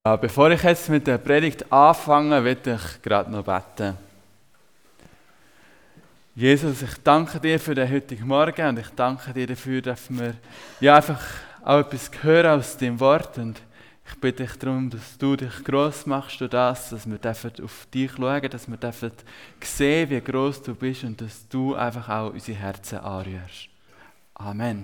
Bevor ich jetzt mit der Predigt anfange, möchte ich gerade noch beten. Jesus, ich danke dir für den heutigen Morgen und ich danke dir dafür, dass wir einfach auch etwas hören aus deinem Wort. Und ich bitte dich darum, dass du dich gross machst durch das, dass wir auf dich schauen, dass wir sehen, wie gross du bist und dass du einfach auch unsere Herzen anrührst. Amen.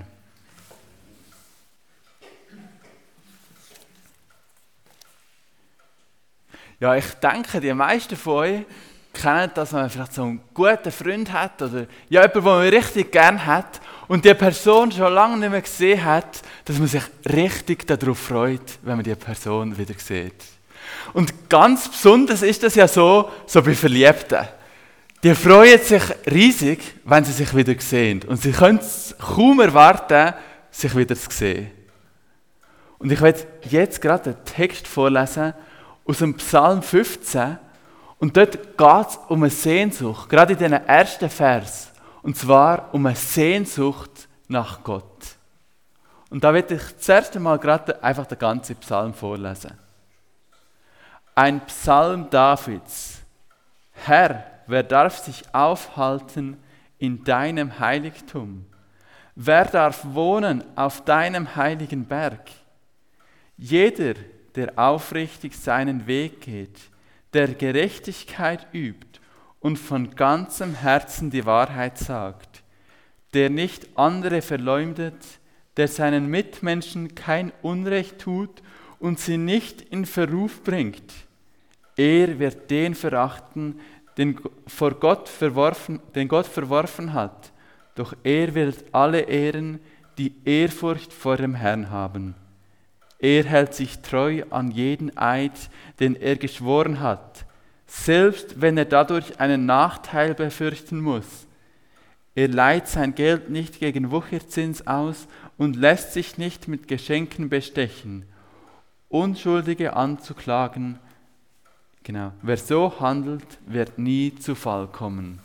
Ja, ich denke, die meisten von euch kennen, dass man vielleicht so einen guten Freund hat oder ja, jemanden, den man richtig gerne hat und die Person schon lange nicht mehr gesehen hat, dass man sich richtig darauf freut, wenn man die Person wieder sieht. Und ganz besonders ist das ja so bei Verliebten. Die freuen sich riesig, wenn sie sich wieder sehen und sie können es kaum erwarten, sich wieder zu sehen. Und ich werde jetzt gerade den Text vorlesen aus dem Psalm 15 und dort geht es um eine Sehnsucht, gerade in diesen ersten Vers, und zwar um eine Sehnsucht nach Gott. Und da werde ich zuerst einmal gerade einfach den ganzen Psalm vorlesen. Ein Psalm Davids. Herr, wer darf sich aufhalten in deinem Heiligtum? Wer darf wohnen auf deinem heiligen Berg? Jeder, der aufrichtig seinen Weg geht, der Gerechtigkeit übt und von ganzem Herzen die Wahrheit sagt, der nicht andere verleumdet, der seinen Mitmenschen kein Unrecht tut und sie nicht in Verruf bringt. Er wird den verachten, den Gott verworfen hat, doch er wird alle ehren, die Ehrfurcht vor dem Herrn haben. Er hält sich treu an jeden Eid, den er geschworen hat, selbst wenn er dadurch einen Nachteil befürchten muss. Er leiht sein Geld nicht gegen Wucherzins aus und lässt sich nicht mit Geschenken bestechen. Unschuldige anzuklagen, wer so handelt, wird nie zu Fall kommen.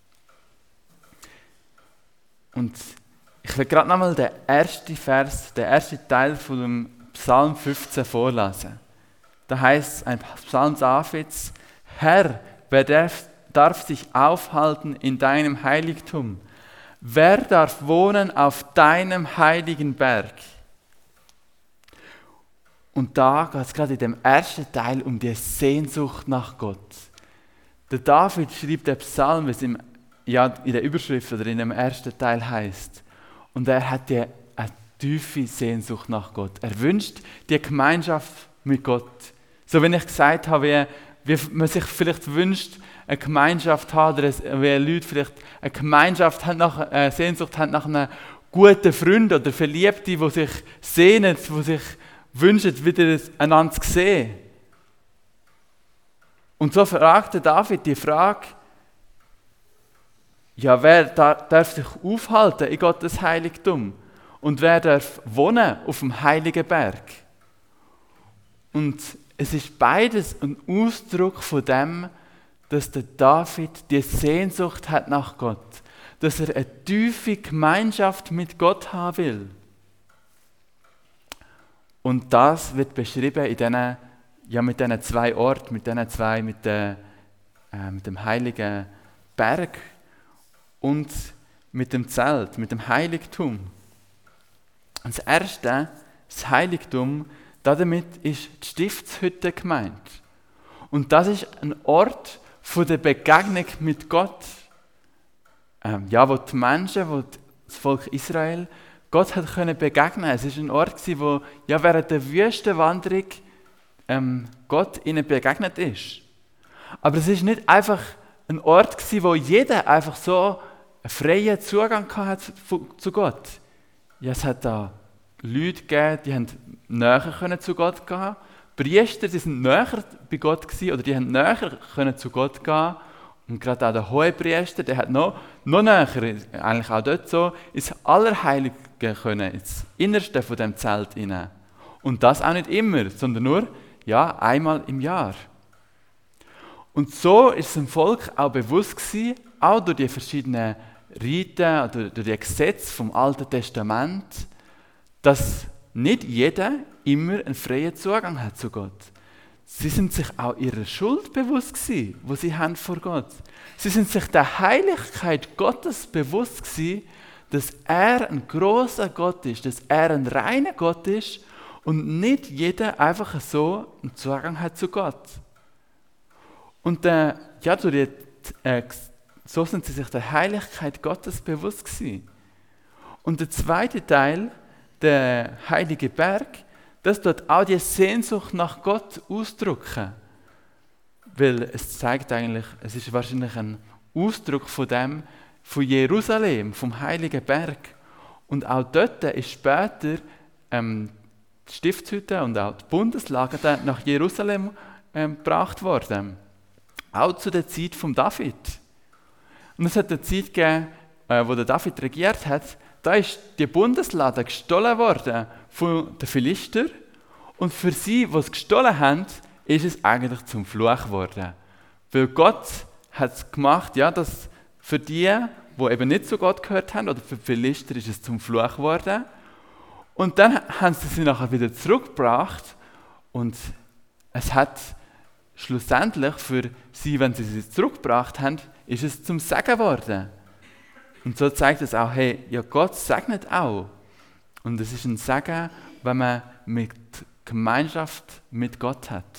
Und ich will gerade nochmal den ersten Teil von dem Psalm 15 vorlesen. Da heißt ein Psalm Davids: Herr, wer darf sich aufhalten in deinem Heiligtum? Wer darf wohnen auf deinem heiligen Berg? Und da geht es gerade in dem ersten Teil um die Sehnsucht nach Gott. Der David schreibt den Psalm, wie es in der Überschrift oder in dem ersten Teil heißt. Und er hat eine tiefe Sehnsucht nach Gott. Er wünscht die Gemeinschaft mit Gott. So wie ich gesagt habe, wie man sich vielleicht wünscht, eine Gemeinschaft hat, oder wie Leute vielleicht eine Gemeinschaft haben, eine Sehnsucht haben nach einem guten Freund oder Verliebten, die sich sehnen, die sich wünschen, wieder einander zu sehen. Und so fragte David die Frage, ja, wer darf sich aufhalten in Gottes Heiligtum? Und wer darf wohnen auf dem heiligen Berg? Und es ist beides ein Ausdruck von dem, dass der David die Sehnsucht hat nach Gott. Dass er eine tiefe Gemeinschaft mit Gott haben will. Und das wird beschrieben mit diesen zwei Orten, mit dem heiligen Berg und mit dem Zelt, mit dem Heiligtum. Und das erste, das Heiligtum, damit ist die Stiftshütte gemeint. Und das ist ein Ort von der Begegnung mit Gott. Wo die Menschen, wo das Volk Israel Gott hat können begegnen. Es war ein Ort, wo während der Wüstenwanderung Gott ihnen begegnet ist. Aber es ist nicht einfach ein Ort, wo jeder einfach so einen freien Zugang hatte zu Gott. Ja, es hat da Leute gegeben, die haben näher zu Gott gehen. Priester, die sind näher bei Gott gewesen, oder die haben näher zu Gott gehen. Und gerade auch der Hohepriester, der hat noch näher, eigentlich auch dort so, ins Allerheilige können, ins Innerste von dem Zelt hinein. Und das auch nicht immer, sondern nur einmal im Jahr. Und so ist es dem Volk auch bewusst gewesen, auch durch die verschiedenen Riten oder durch die Gesetze vom Alten Testament, dass nicht jeder immer einen freien Zugang hat zu Gott. sie sind sich auch ihrer Schuld bewusst gewesen, wo sie haben vor Gott. Sie sind sich der Heiligkeit Gottes bewusst gewesen, dass er ein großer Gott ist, dass er ein reiner Gott ist und nicht jeder einfach so einen Zugang hat zu Gott. Und so sind sie sich der Heiligkeit Gottes bewusst gewesen. Und der zweite Teil, der heilige Berg, das tut auch die Sehnsucht nach Gott ausdrücken. Weil es zeigt eigentlich, es ist wahrscheinlich ein Ausdruck von Jerusalem, vom heiligen Berg. Und auch dort ist später die Stiftshütte und auch die Bundeslade nach Jerusalem gebracht worden. Auch zu der Zeit von David. Und es hat eine Zeit gegeben, wo der David regiert hat, da ist die Bundeslade gestohlen worden von den Philister. Und für sie, die es gestohlen haben, ist es eigentlich zum Fluch geworden. Weil Gott hat es gemacht, ja, dass für die eben nicht zu Gott gehört haben, oder für die Philister ist es zum Fluch geworden. Und dann haben sie nachher wieder zurückgebracht. Und es hat schlussendlich für sie, wenn sie zurückgebracht haben, ist es zum Segen geworden. Und so zeigt es auch, hey, ja, Gott segnet auch. Und es ist ein Segen, wenn man Gemeinschaft mit Gott hat.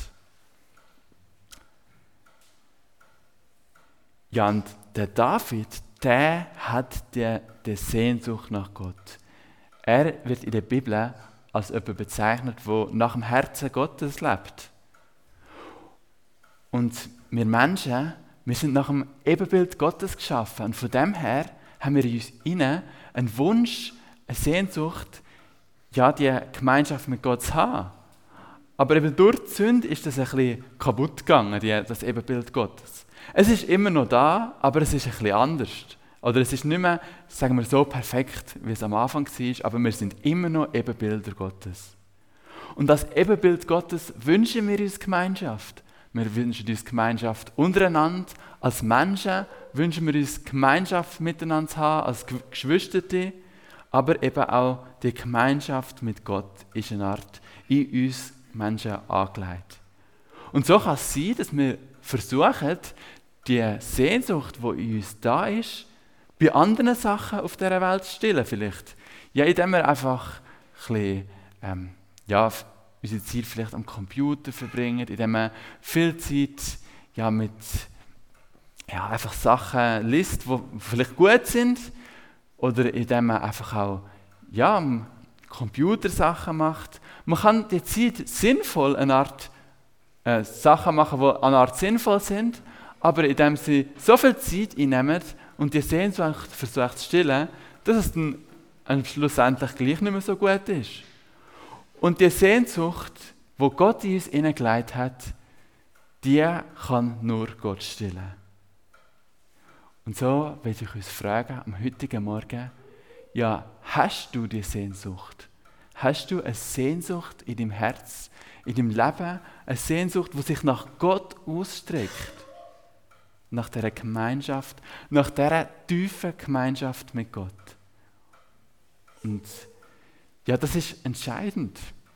Ja, und der David, der hat die Sehnsucht nach Gott. Er wird in der Bibel als jemand bezeichnet, der nach dem Herzen Gottes lebt. Und wir Menschen, wir sind nach dem Ebenbild Gottes geschaffen. Und von dem her haben wir in uns innen einen Wunsch, eine Sehnsucht, ja, die Gemeinschaft mit Gott zu haben. Aber eben durch die Sünde ist das ein bisschen kaputt gegangen, das Ebenbild Gottes. Es ist immer noch da, aber es ist ein bisschen anders. Oder es ist nicht mehr, sagen wir so, perfekt, wie es am Anfang war, aber wir sind immer noch Ebenbilder Gottes. Und als Ebenbild Gottes wünschen wir uns Gemeinschaft. Wir wünschen uns Gemeinschaft untereinander. Als Menschen wünschen wir uns Gemeinschaft miteinander zu haben, als Geschwisterte. Aber eben auch die Gemeinschaft mit Gott ist eine Art in uns Menschen angelegt. Und so kann es sein, dass wir versuchen, die Sehnsucht, die in uns da ist, bei anderen Sachen auf dieser Welt zu stillen vielleicht. Ja, indem wir einfach ein bisschen, unsere Zeit vielleicht am Computer verbringen, indem man viel Zeit mit einfach Sachen liest, die vielleicht gut sind, oder indem man einfach auch am Computer Sachen macht. Man kann die Zeit sinnvoll eine Art Sachen machen, die an eine Art sinnvoll sind, aber indem sie so viel Zeit einnehmen und die Sehnsucht versucht zu stillen, dass es dann schlussendlich gleich nicht mehr so gut ist. Und die Sehnsucht, die Gott in uns hineingelegt hat, die kann nur Gott stillen. Und so will ich uns fragen, am heutigen Morgen, ja, hast du die Sehnsucht? Hast du eine Sehnsucht in deinem Herz, in deinem Leben, eine Sehnsucht, die sich nach Gott ausstreckt? Nach dieser Gemeinschaft, nach dieser tiefen Gemeinschaft mit Gott. Und ja, das ist entscheidend.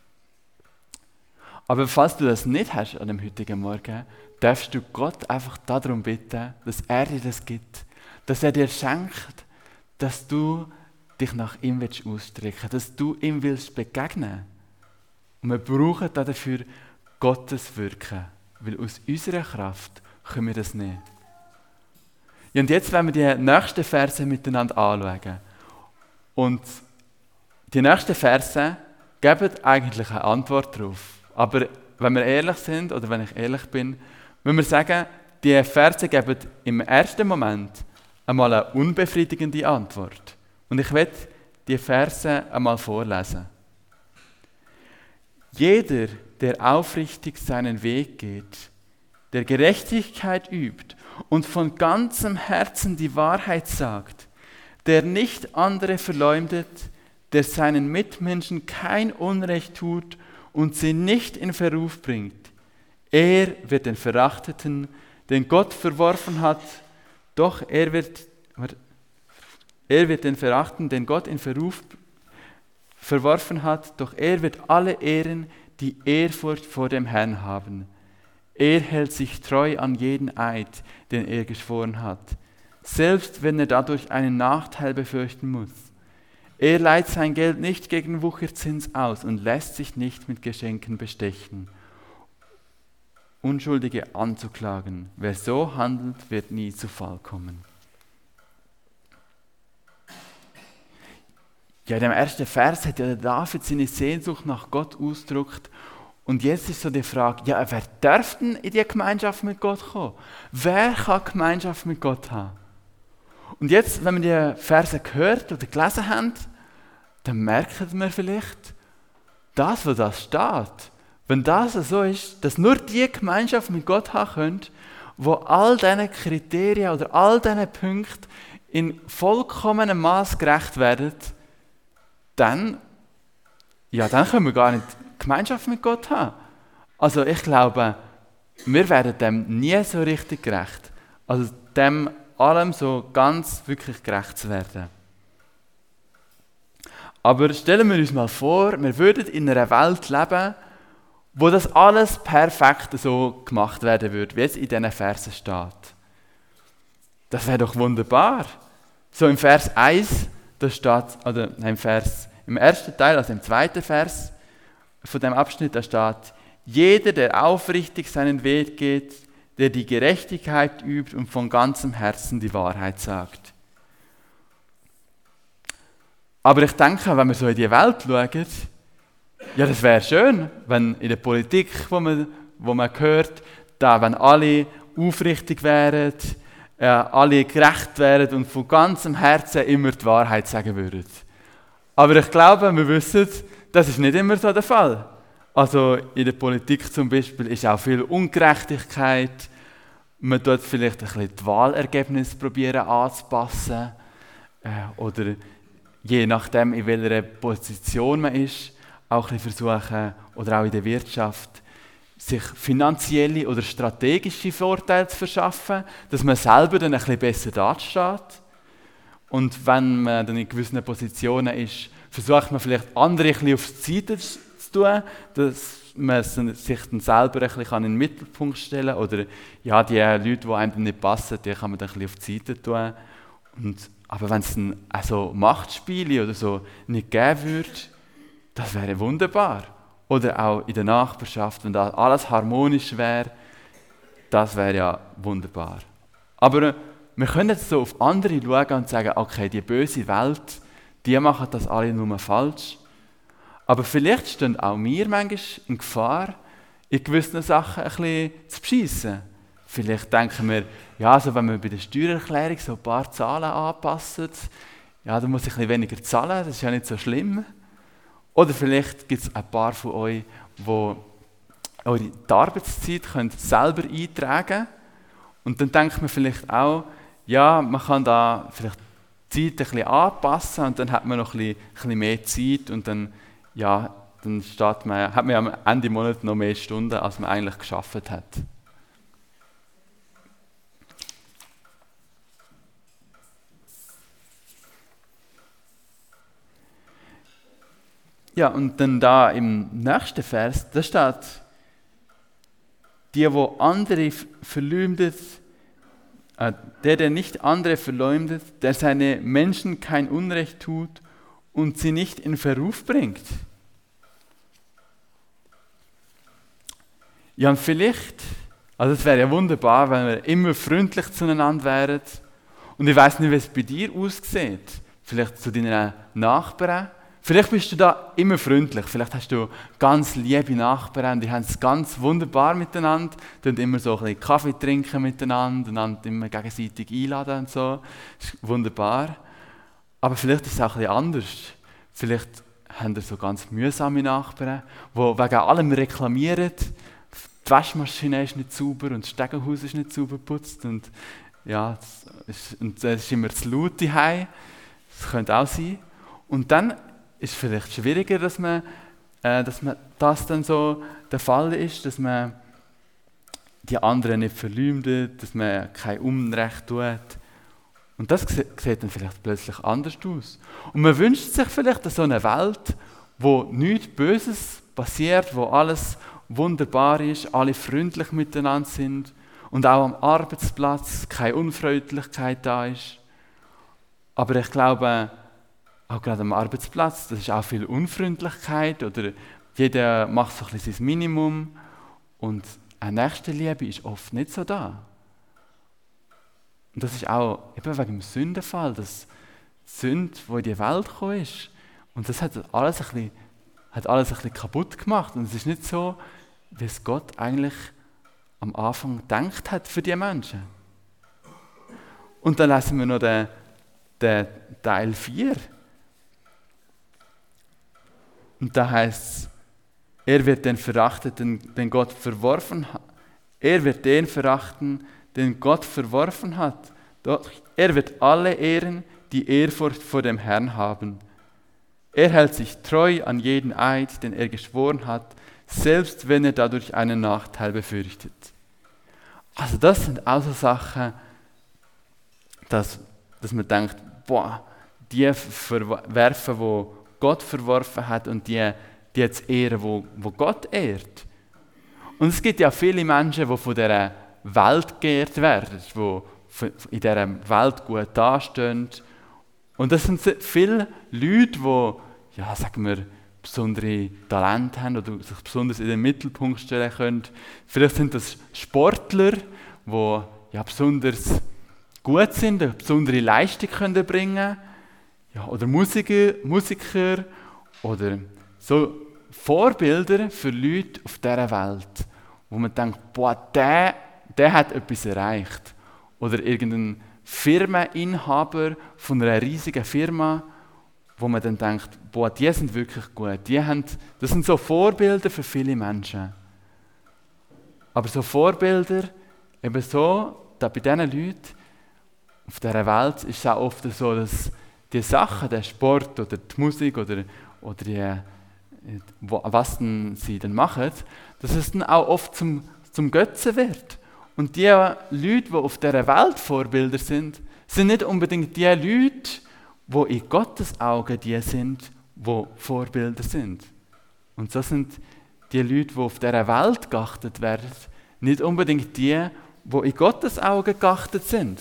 Aber falls du das nicht hast an dem heutigen Morgen, darfst du Gott einfach darum bitten, dass er dir das gibt, dass er dir schenkt, dass du dich nach ihm ausstrecken willst, dass du ihm willst begegnen. Und wir brauchen dafür Gottes Wirken, weil aus unserer Kraft können wir das nicht. Ja, und jetzt wollen wir die nächsten Verse miteinander anschauen. Und die nächsten Verse geben eigentlich eine Antwort darauf. Aber wenn wir ehrlich sind, oder wenn ich ehrlich bin, müssen wir sagen, die Verse geben im ersten Moment einmal eine unbefriedigende Antwort. Und ich werde die Verse einmal vorlesen. Jeder, der aufrichtig seinen Weg geht, der Gerechtigkeit übt und von ganzem Herzen die Wahrheit sagt, der nicht andere verleumdet, der seinen Mitmenschen kein Unrecht tut und sie nicht in Verruf bringt, er wird den Verachteten, den Gott verworfen hat, doch er wird den Verachteten, den Gott in Verruf verworfen hat, doch er wird alle ehren, die Ehrfurcht vor dem Herrn haben. Er hält sich treu an jeden Eid, den er geschworen hat, selbst wenn er dadurch einen Nachteil befürchten muss. Er leiht sein Geld nicht gegen Wucherzins aus und lässt sich nicht mit Geschenken bestechen. Unschuldige anzuklagen. Wer so handelt, wird nie zu Fall kommen. Ja, in dem ersten Vers hat ja David seine Sehnsucht nach Gott ausgedrückt. Und jetzt ist so die Frage, ja, wer darf denn in die Gemeinschaft mit Gott kommen? Wer kann Gemeinschaft mit Gott haben? Und jetzt, wenn wir die Verse gehört oder gelesen haben, dann merken wir vielleicht, das, was da steht, wenn das so ist, dass nur die Gemeinschaft mit Gott haben können, wo all diesen Kriterien oder all diesen Punkten in vollkommenem Maß gerecht werden, dann können wir gar nicht Gemeinschaft mit Gott haben. Also ich glaube, wir werden dem nie so richtig gerecht. Also dem allem so ganz wirklich gerecht zu werden. Aber stellen wir uns mal vor, wir würden in einer Welt leben, wo das alles perfekt so gemacht werden würde, wie es in diesen Versen steht. Das wäre doch wunderbar. So im Vers 1, da steht, oder im ersten Teil, also im zweiten Vers von dem Abschnitt, da steht: Jeder, der aufrichtig seinen Weg geht, der die Gerechtigkeit übt und von ganzem Herzen die Wahrheit sagt. Aber ich denke, wenn wir so in die Welt schauen, ja, das wäre schön, wenn in der Politik, wo man hört, da, wenn alle aufrichtig wären, alle gerecht wären und von ganzem Herzen immer die Wahrheit sagen würden. Aber ich glaube, wir wissen, das ist nicht immer so der Fall. Also in der Politik zum Beispiel ist auch viel Ungerechtigkeit. Man tut vielleicht ein bisschen die Wahlergebnisse probieren anzupassen. Oder je nachdem, in welcher Position man ist, auch ein bisschen versuchen, oder auch in der Wirtschaft, sich finanzielle oder strategische Vorteile zu verschaffen, dass man selber dann ein bisschen besser dasteht. Und wenn man dann in gewissen Positionen ist, versucht man vielleicht andere ein bisschen auf die Seite zu tun, dass man sich dann selber ein bisschen in den Mittelpunkt stellen kann. Oder ja, die Leute, die einem dann nicht passen, die kann man dann ein bisschen auf die Seite tun. Aber wenn es dann also Machtspiele oder so nicht geben würde, das wäre wunderbar. Oder auch in der Nachbarschaft, wenn da alles harmonisch wäre, das wäre ja wunderbar. Aber wir können jetzt so auf andere schauen und sagen, okay, die böse Welt, die machen das alle nur falsch. Aber vielleicht stehen auch wir manchmal in Gefahr, in gewissen Sachen ein bisschen zu beschissen. Vielleicht denken wir, ja, also wenn wir bei der Steuererklärung so ein paar Zahlen anpassen, ja, dann muss ich ein bisschen weniger zahlen, das ist ja nicht so schlimm. Oder vielleicht gibt es ein paar von euch, die eure Arbeitszeit selber eintragen können. Und dann denkt man vielleicht auch, ja, man kann da vielleicht die Zeit ein bisschen anpassen und dann hat man noch ein bisschen mehr Zeit und dann, ja, dann hat man am Ende des Monats noch mehr Stunden, als man eigentlich geschafft hat. Ja, und dann da im nächsten Vers, da steht, wo andere verleumdet, der nicht andere verleumdet, der seine Menschen kein Unrecht tut und sie nicht in Verruf bringt. Ja, und vielleicht, also es wäre ja wunderbar, wenn wir immer freundlich zueinander wären. Und ich weiß nicht, wie es bei dir aussieht. Vielleicht zu deinen Nachbarn. Vielleicht bist du da immer freundlich. Vielleicht hast du ganz liebe Nachbarn, die haben es ganz wunderbar miteinander, die immer so ein bisschen Kaffee trinken miteinander, einander immer gegenseitig einladen und so. Das ist wunderbar. Aber vielleicht ist es auch ein bisschen anders. Vielleicht haben wir so ganz mühsame Nachbarn, die wegen allem reklamieren. Die Waschmaschine ist nicht sauber und das Stegenhaus ist nicht sauber geputzt. Und ja, es ist immer zu laut zu Hause. Das könnte auch sein. Und dann ist es vielleicht schwieriger, dass das dann so der Fall ist, dass man die anderen nicht verleumdet, dass man kein Unrecht tut. Und das sieht dann vielleicht plötzlich anders aus. Und man wünscht sich vielleicht so eine Welt, wo nichts Böses passiert, wo wunderbar ist, alle freundlich miteinander sind und auch am Arbeitsplatz keine Unfreundlichkeit da ist. Aber ich glaube, auch gerade am Arbeitsplatz, das ist auch viel Unfreundlichkeit oder jeder macht so ein bisschen sein Minimum und eine Nächstenliebe ist oft nicht so da. Und das ist auch eben wegen dem Sündenfall, dass die Sünde, die in die Welt gekommen ist, und das hat alles ein bisschen kaputt gemacht. Und es ist nicht so, wie es Gott eigentlich am Anfang gedacht hat für die Menschen. Und dann lesen wir noch den Teil 4. Und da heißt es, er wird den verachten, den Gott verworfen hat. Er wird den verachten, den Gott verworfen hat. Doch er wird alle ehren, die Ehrfurcht vor dem Herrn haben. Er hält sich treu an jeden Eid, den er geschworen hat, selbst wenn er dadurch einen Nachteil befürchtet. Also das sind auch so Sachen, dass man denkt, boah, die verwerfen, wo Gott verworfen hat und die jetzt ehren, wo Gott ehrt. Und es gibt ja viele Menschen, die von dieser Welt geehrt werden, die in dieser Welt gut dastehen. Und das sind viele Leute, die, ja, sagen wir, besondere Talente haben oder sich besonders in den Mittelpunkt stellen können. Vielleicht sind das Sportler, die ja besonders gut sind, eine besondere Leistung können bringen, ja, oder Musiker oder so Vorbilder für Leute auf dieser Welt, wo man denkt, boah, der hat etwas erreicht. Oder irgendein Firmeninhaber von einer riesigen Firma, wo man dann denkt, boah, die sind wirklich gut. Das sind so Vorbilder für viele Menschen. Aber so Vorbilder, eben so, da bei diesen Leuten auf dieser Welt ist es auch oft so, dass die Sachen, der Sport oder die Musik oder was sie dann machen, dass es dann auch oft zum Götzen wird. Und die Leute, die auf dieser Welt Vorbilder sind nicht unbedingt die Leute, die in Gottes Augen die sind, die Vorbilder sind. Und so sind die Leute, die auf dieser Welt geachtet werden, nicht unbedingt die in Gottes Augen geachtet sind.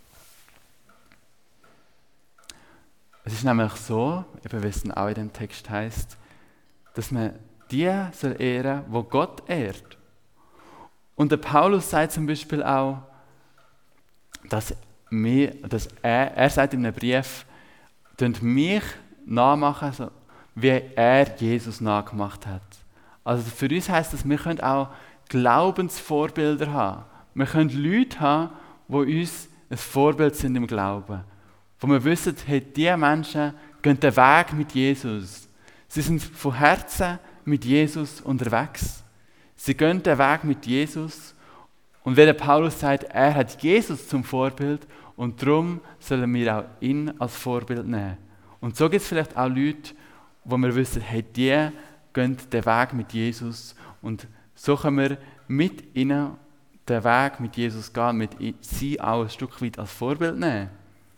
Es ist nämlich so, eben wie es dann auch in dem Text heißt, dass man die soll ehren, wo Gott ehrt. Und der Paulus sagt zum Beispiel auch, dass er sagt in einem Brief, mich nachmachen, so, wie er Jesus nachgemacht hat. Also für uns heisst das, wir können auch Glaubensvorbilder haben. Wir können Leute haben, die uns ein Vorbild sind im Glauben. Wo wir wissen, hey, diese Menschen gehen den Weg mit Jesus. Sie sind von Herzen mit Jesus unterwegs. Sie gehen den Weg mit Jesus. Und wie der Paulus sagt, er hat Jesus zum Vorbild und darum sollen wir auch ihn als Vorbild nehmen. Und so gibt es vielleicht auch Leute, wo wir wissen, hey, die gehen den Weg mit Jesus und so können wir mit ihnen den Weg mit Jesus gehen, mit sie auch ein Stück weit als Vorbild nehmen.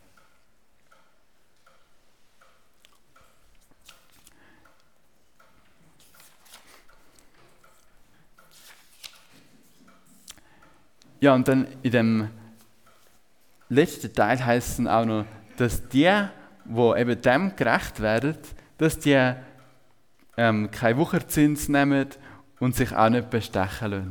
Ja, und dann in dem letzten Teil heißt es dann auch noch, dass die eben dem gerecht werden, dass die keinen Wucherzins nehmen und sich auch nicht bestechen lassen.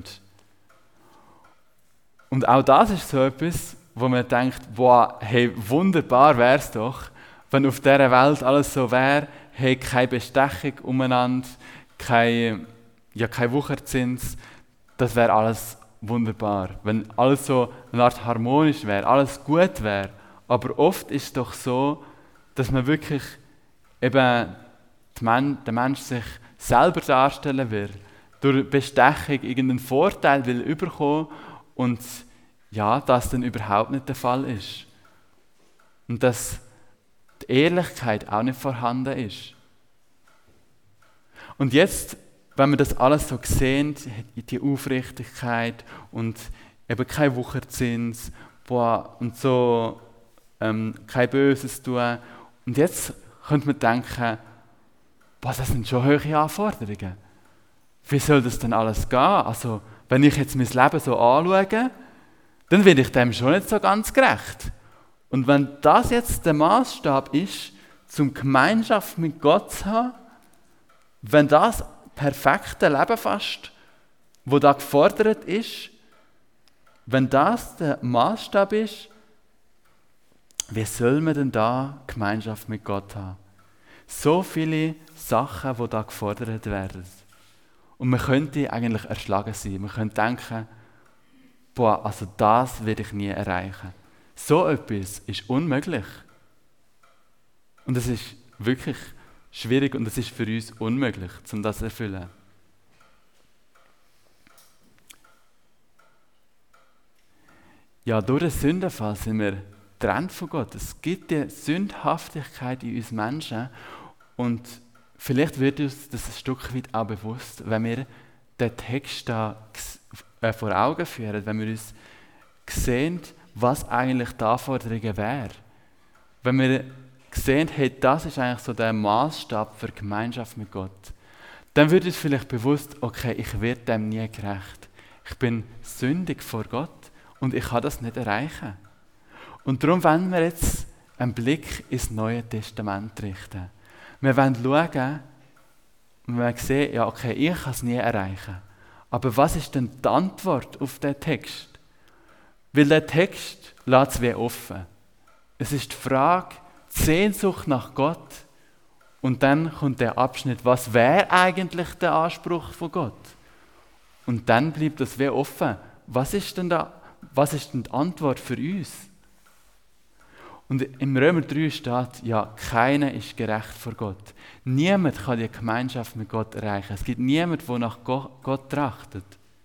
Und auch das ist so etwas, wo man denkt, boah, hey, wunderbar wäre es doch, wenn auf dieser Welt alles so wäre, hey, keine Bestechung umeinander, kein Wucherzins, das wäre alles wunderbar, wenn alles so eine Art harmonisch wäre, alles gut wäre. Aber oft ist es doch so, dass man wirklich eben der Mensch sich selber darstellen will, durch Bestechung irgendeinen Vorteil will bekommen und ja, das dann überhaupt nicht der Fall ist. Und dass die Ehrlichkeit auch nicht vorhanden ist. Und jetzt, wenn wir das alles so sehen, die Aufrichtigkeit und eben kein Wucherzins und so kein Böses tun. Und jetzt könnte man denken, das sind schon hohe Anforderungen. wie soll das denn alles gehen? Also, wenn ich jetzt mein Leben so anschaue, dann werde ich dem schon nicht so ganz gerecht. Und wenn das jetzt der Maßstab ist, zum Gemeinschaft mit Gott zu haben, wenn das perfekte Leben fast, wo da gefordert ist, wenn das der Maßstab ist, wie soll man denn da Gemeinschaft mit Gott haben? So viele Sachen, die da gefordert werden. Und man könnte eigentlich erschlagen sein. Man könnte denken, boah, also das werde ich nie erreichen. So etwas ist unmöglich. Und es ist wirklich schwierig und es ist für uns unmöglich, um das zu erfüllen. Ja, durch den Sündenfall sind wir getrennt von Gott. Es gibt die Sündhaftigkeit in uns Menschen und vielleicht wird uns das ein Stück weit auch bewusst, wenn wir den Text da vor Augen führen, wenn wir uns sehen, was eigentlich die Anforderungen wären. Wenn wir sehen, hey, das ist eigentlich so der Maßstab für Gemeinschaft mit Gott, dann wird uns vielleicht bewusst, okay, ich werde dem nie gerecht. Ich bin sündig vor Gott und ich kann das nicht erreichen. Und darum wollen wir jetzt einen Blick ins Neue Testament richten. Wir wollen schauen, und wir sehen, ja, okay, ich kann es nie erreichen. Aber was ist denn die Antwort auf diesen Text? Weil der Text lässt es wie offen. Es ist die Frage, die Sehnsucht nach Gott und dann kommt der Abschnitt, was wäre eigentlich der Anspruch von Gott? Und dann bleibt das wie offen. Was ist denn die Antwort für uns? Und im Römer 3 steht, ja, keiner ist gerecht vor Gott. Niemand kann die Gemeinschaft mit Gott erreichen. Es gibt niemanden, der nach Gott trachtet.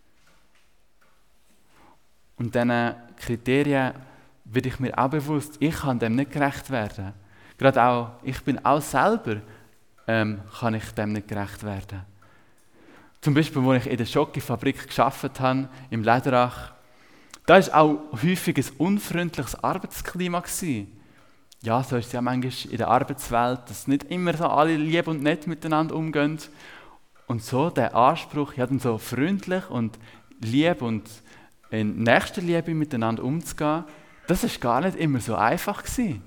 Und diesen Kriterien werde ich mir auch bewusst, ich kann dem nicht gerecht werden. Gerade auch, ich bin auch selber, kann ich dem nicht gerecht werden. Zum Beispiel, als ich in der Schokofabrik gearbeitet habe, im Läderach, da war auch häufig ein unfreundliches Arbeitsklima. Ja, so ist es ja manchmal in der Arbeitswelt, dass nicht immer so alle lieb und nett miteinander umgehen. Und so der Anspruch, ja, dann so freundlich und lieb und in Nächstenliebe miteinander umzugehen, das war gar nicht immer so einfach gewesen.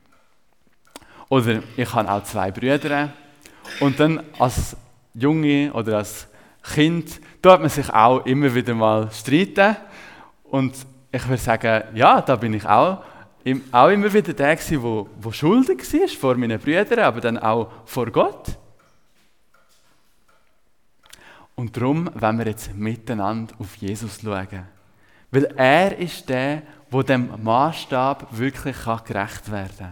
Oder ich habe auch 2 Brüder und dann als Junge oder als Kind, da hat man sich auch immer wieder mal streiten. Und ich würde sagen, ja, da bin ich auch immer wieder der gewesen, der schuldig war vor meinen Brüdern, aber dann auch vor Gott. Und darum wollen wir jetzt miteinander auf Jesus schauen. Weil er ist der dem Maßstab wirklich gerecht werden kann.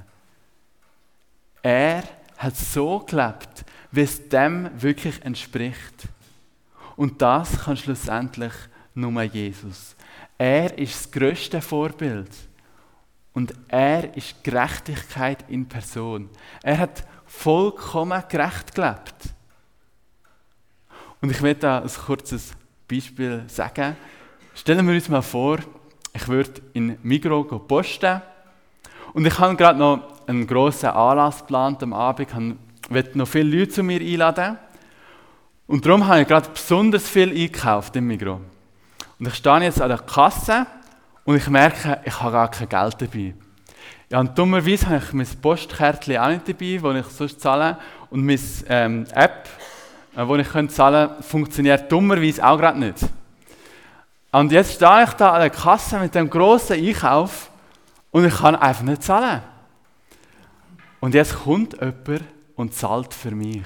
Er hat so gelebt, wie es dem wirklich entspricht. Und das kann schlussendlich nur Jesus. Er ist das grösste Vorbild. Und er ist Gerechtigkeit in Person. Er hat vollkommen gerecht gelebt. Und ich möchte da ein kurzes Beispiel sagen. Stellen wir uns mal vor, ich würde in Migros posten und ich habe gerade noch einen grossen Anlass geplant am Abend. Ich möchte noch viele Leute zu mir einladen. Und darum habe ich gerade besonders viel eingekauft im Migros. Und ich stehe jetzt an der Kasse und ich merke, ich habe gar kein Geld dabei. Ja, und dummerweise habe ich mein Postkärtchen auch nicht dabei, das ich sonst zahle. Und meine App, die ich zahlen kann, funktioniert dummerweise auch gerade nicht. Und jetzt stehe ich da an der Kasse mit dem grossen Einkauf und ich kann einfach nicht zahlen. Und jetzt kommt jemand und zahlt für mich.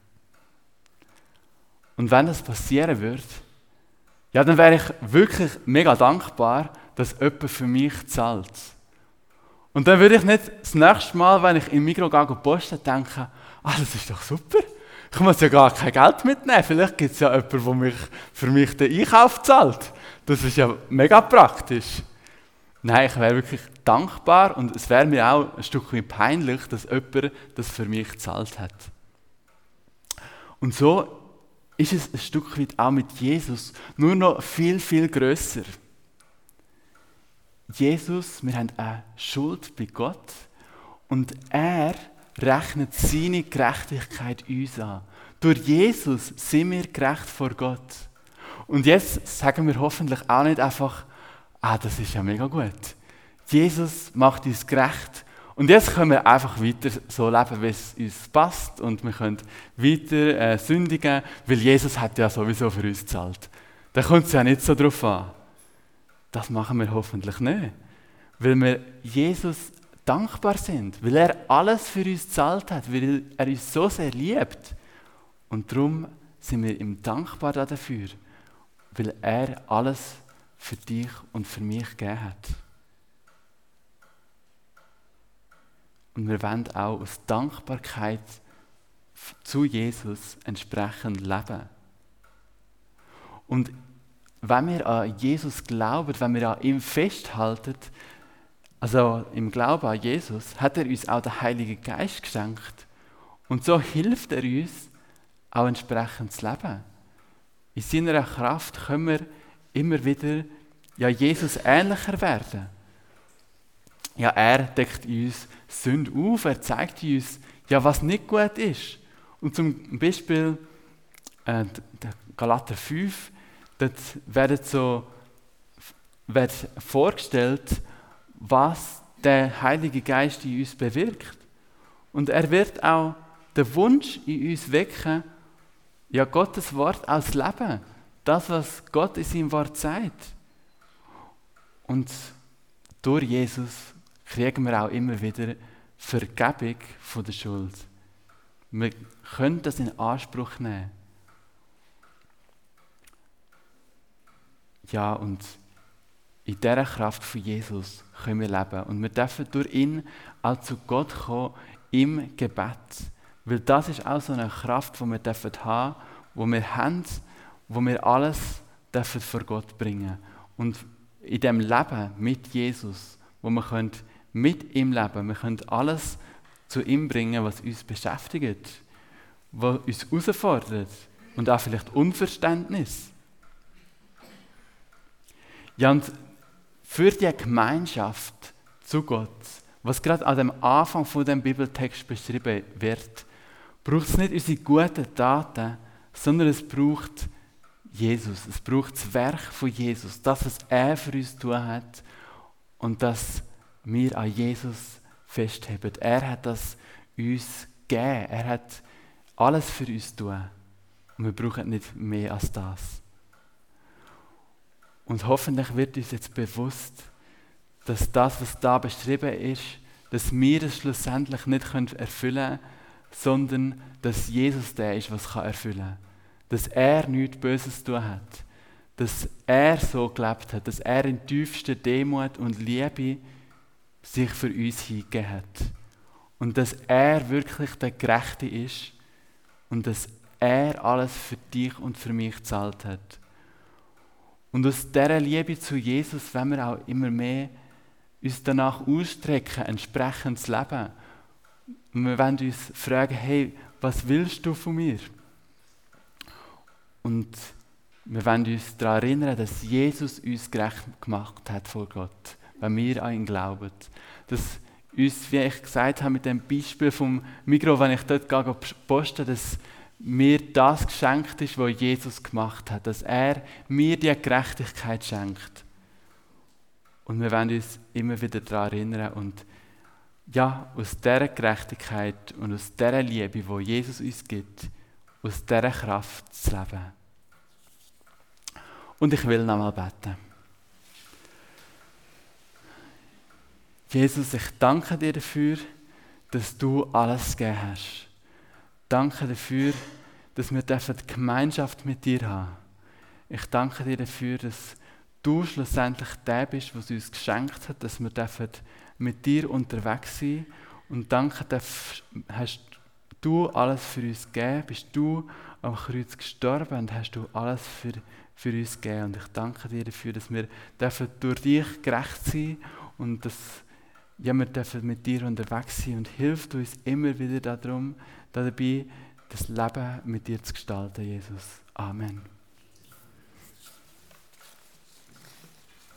Und wenn das passieren würde, ja, dann wäre ich wirklich mega dankbar, dass jemand für mich zahlt. Und dann würde ich nicht das nächste Mal, wenn ich in Migros poste, denken, das ist doch super, ich muss ja gar kein Geld mitnehmen, vielleicht gibt es ja jemanden, der für mich den Einkauf zahlt. Das ist ja mega praktisch. Nein, ich wäre wirklich dankbar und es wäre mir auch ein Stück weit peinlich, dass jemand das für mich gezahlt hat. Und so ist es ein Stück weit auch mit Jesus, nur noch viel, viel grösser. Jesus, wir haben eine Schuld bei Gott und er rechnet seine Gerechtigkeit uns an. Durch Jesus sind wir gerecht vor Gott. Und jetzt sagen wir hoffentlich auch nicht einfach, das ist ja mega gut. Jesus macht uns gerecht. Und jetzt können wir einfach weiter so leben, wie es uns passt. Und wir können weiter sündigen, weil Jesus hat ja sowieso für uns gezahlt. Da kommt es ja nicht so drauf an. Das machen wir hoffentlich nicht. Weil wir Jesus dankbar sind, weil er alles für uns gezahlt hat, weil er uns so sehr liebt. Und darum sind wir ihm dankbar dafür, weil er alles für dich und für mich gegeben hat. Und wir wollen auch aus Dankbarkeit zu Jesus entsprechend leben. Und wenn wir an Jesus glauben, wenn wir an ihm festhalten, also im Glauben an Jesus, hat er uns auch den Heiligen Geist geschenkt. Und so hilft er uns, auch entsprechend zu leben. In seiner Kraft können wir immer wieder Jesus ähnlicher werden. Ja, er deckt uns Sünde auf, er zeigt uns, was nicht gut ist. Und zum Beispiel der Galater 5, dort wird vorgestellt, was der Heilige Geist in uns bewirkt. Und er wird auch den Wunsch in uns wecken, Gottes Wort als Leben. Das, was Gott in seinem Wort sagt. Und durch Jesus kriegen wir auch immer wieder Vergebung von der Schuld. Wir können das in Anspruch nehmen. Ja, und in dieser Kraft von Jesus können wir leben. Und wir dürfen durch ihn auch zu Gott kommen im Gebet. Weil das ist auch so eine Kraft, die wir haben, die wir haben, wo wir alles dürfen vor Gott bringen. Und in dem Leben mit Jesus, wo wir mit ihm leben können, wir können alles zu ihm bringen, was uns beschäftigt, was uns herausfordert und auch vielleicht Unverständnis. Ja, und für die Gemeinschaft zu Gott, was gerade an dem Anfang von dem Bibeltext beschrieben wird, braucht es nicht unsere guten Taten, sondern es braucht Jesus. Es braucht das Werk von Jesus, das, was er für uns tun hat und dass wir an Jesus festheben. Er hat das uns gegeben. Er hat alles für uns tun. Und wir brauchen nicht mehr als das. Und hoffentlich wird uns jetzt bewusst, dass das, was da beschrieben ist, dass wir es schlussendlich nicht erfüllen können, sondern dass Jesus der ist, was erfüllen kann. Dass er nichts Böses tun hat. Dass er so gelebt hat. Dass er in tiefster Demut und Liebe sich für uns hingegeben hat. Und dass er wirklich der Gerechte ist. Und dass er alles für dich und für mich gezahlt hat. Und aus dieser Liebe zu Jesus wollen wir auch immer mehr uns danach ausstrecken, entsprechend zu leben. Und wir wollen uns fragen, hey, was willst du von mir? Und wir wollen uns daran erinnern, dass Jesus uns gerecht gemacht hat vor Gott, wenn wir an ihn glauben. Dass uns, wie ich gesagt habe, mit dem Beispiel vom Migros, wenn ich dort poste, dass mir das geschenkt ist, was Jesus gemacht hat. Dass er mir die Gerechtigkeit schenkt. Und wir wollen uns immer wieder daran erinnern und aus dieser Gerechtigkeit und aus dieser Liebe, die Jesus uns gibt, aus dieser Kraft zu leben. Und ich will noch mal beten. Jesus, ich danke dir dafür, dass du alles gegeben hast. Danke dafür, dass wir die Gemeinschaft mit dir haben. Ich danke dir dafür, dass du schlussendlich der bist, was uns geschenkt hat, dass wir mit dir unterwegs sein. Und danke, hast du alles für uns gegeben, bist du am Kreuz gestorben und hast du alles für uns gegeben. Und ich danke dir dafür, dass wir durch dich gerecht sein und dass wir mit dir unterwegs sein und hilft uns immer wieder dabei, das Leben mit dir zu gestalten, Jesus. Amen.